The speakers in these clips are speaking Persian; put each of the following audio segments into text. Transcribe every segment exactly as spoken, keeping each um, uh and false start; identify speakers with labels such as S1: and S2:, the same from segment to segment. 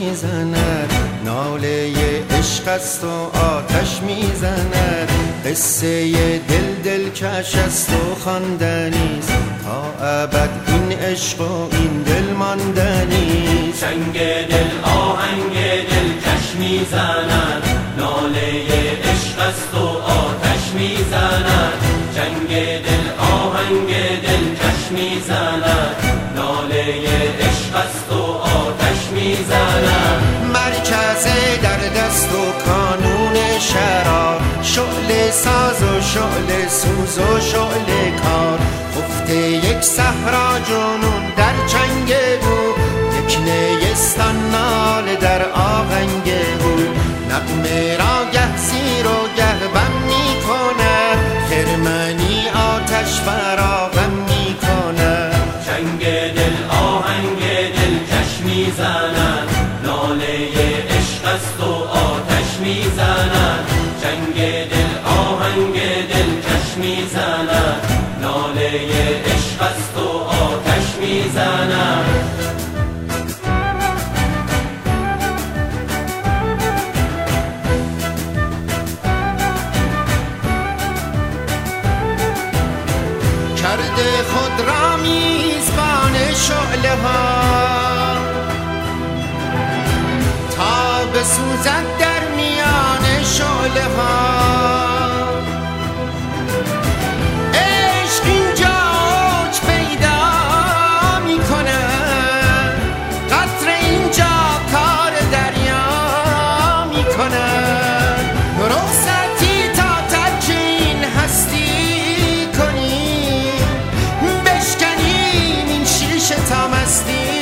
S1: میزند، ناله عشق است و آتش میزند. قصه دل دلکش است و خواندنیست، تا ابد این عشق و این دل ماندنیست.
S2: چنگ دل آهنگ دلکش میزند، ناله عشق است و آتش میزند. چنگ دل آهنگ دلکش میزند، ناله عشق است و آتش میزند.
S1: مرکز در دست و کانون شرار، شعله ساز و شعله سوز و شعله کار. خفته یک صحرا جنون در چنگ بود، یک نیستان ناله در آهنگ بود. نغمه را گه زیر و گه بم می کند، خرمنی آتش فراغم می کند.
S2: چنگ دل آهنگ دلکش میزند، ناله عشق است و آتش میزند. چنگ دل آهنگ دلکش میزند، ناله عشق است و آتش میزند.
S1: کرده خود را میزبان شعله ها، تا بسوزد در میان شعله ها. عشق اینجا اوج پیدا میکند، قطره اینجا کار دریا میکند. رخصتی تا ترک این هستی کنیم، بشکنیم این شیشه تا مستی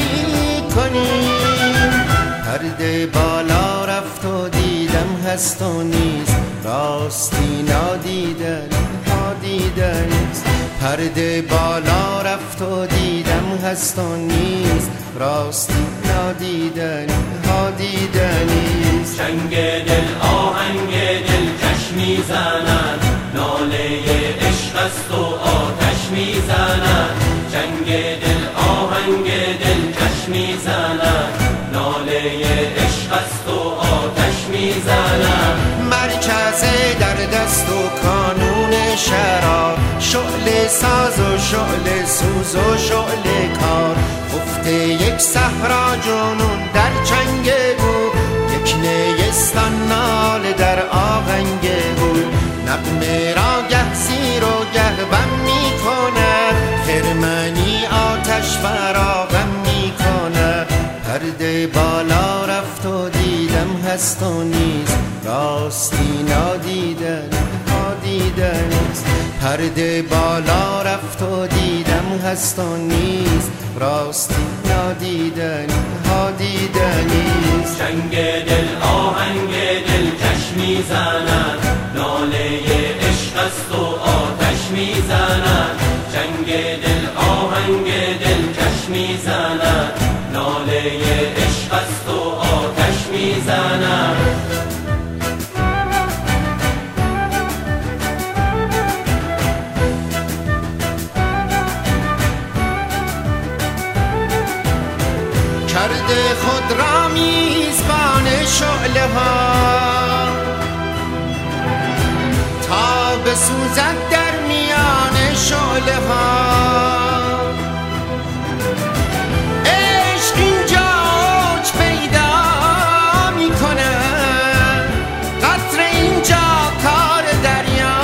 S1: کنیم. پرده بالا رفت و دیدم هست و نیست، راستی نادیدن ها دیدنیست. پرده بالا رفت و دیدم هست و نیست، راستی نادیدن ها دیدنیست.
S2: چنگ دل آهنگ دلکش میزند، ناله عشق است و آتش میزند. چنگ دل آهنگ دلکش میزند، ناله عشق است و آتش میزند.
S1: مرکز در دست و کانون شرار، شعله ساز و شعله سوز و شعله کار. خفته یک صحرا جنون در چنگ بود، یک نیستان ناله در آهنگ بود. نغمه را گه زیر و گه بم می کند، خرمنی آتش فراغم می کند. پرده بالا رفت و دیدم هست و نیست، راستی نادیدن ها دیدنیست. پرده بالا رفت و دیدم هست و نیست، راستی نادیدن ها دیدنیست.
S2: چنگ دل آهنگ دلکش میزند، ناله عشق است و آتش میزند. چنگ دل آهنگ دلکش میزند، ناله عشق است و آتش میزند.
S1: کرده خود را میزبان شعله ها، تا بسوزد در میان شعله ها. عشق اینجا اوج پیدا میکند، قطره اینجا کار دریا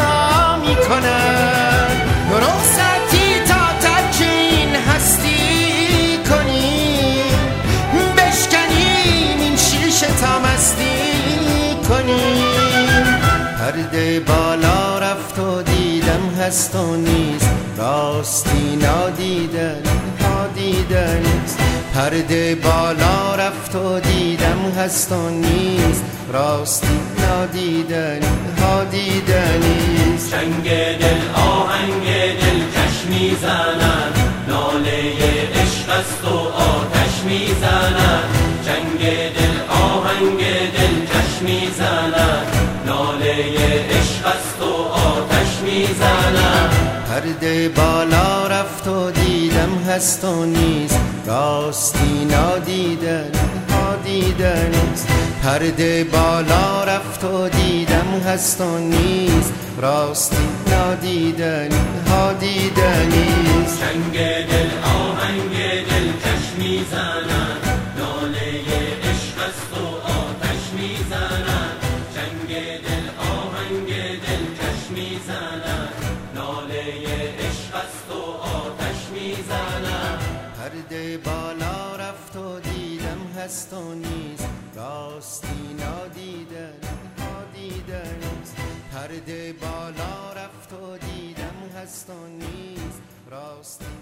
S1: میکند. رخصتی تا ترک این هستی کنیم، بشکنیم این شیشه تا مستی کنیم. پرده بالا رفت و دیدم هست و نیست، راستی نادیدن ها دیدنیست. پرده بالا رفت و دیدم هست و نیست، راستی نادیدن ها دیدنیست.
S2: چنگ دل آهنگ دلکش میزند، ناله عشق است و آتش میزند. چنگ دل آهنگ دلکش میزند، ناله عشق است و آتش میزند.
S1: پرده بالا رفت و دیدم هست و نیست، راستی نادیدن ها دیدنیست. نادیدنیست. پرده بالا رفت و دیدم هست و نیست، راستی نادیدنی ها دیدنیست.
S2: چنگ دل آهنگ دل کش میزنن، ناله عشق است و آتش میزنن. چنگ دل آهنگ دل کش میزنن، ناله عشق است و آتش میزنن.
S1: پرده بالا رفت و دیدم هست و نیست، راستی نادیدنی ها دیدنیست. پرده بالا رفت و دیدم هست و نیست، راستی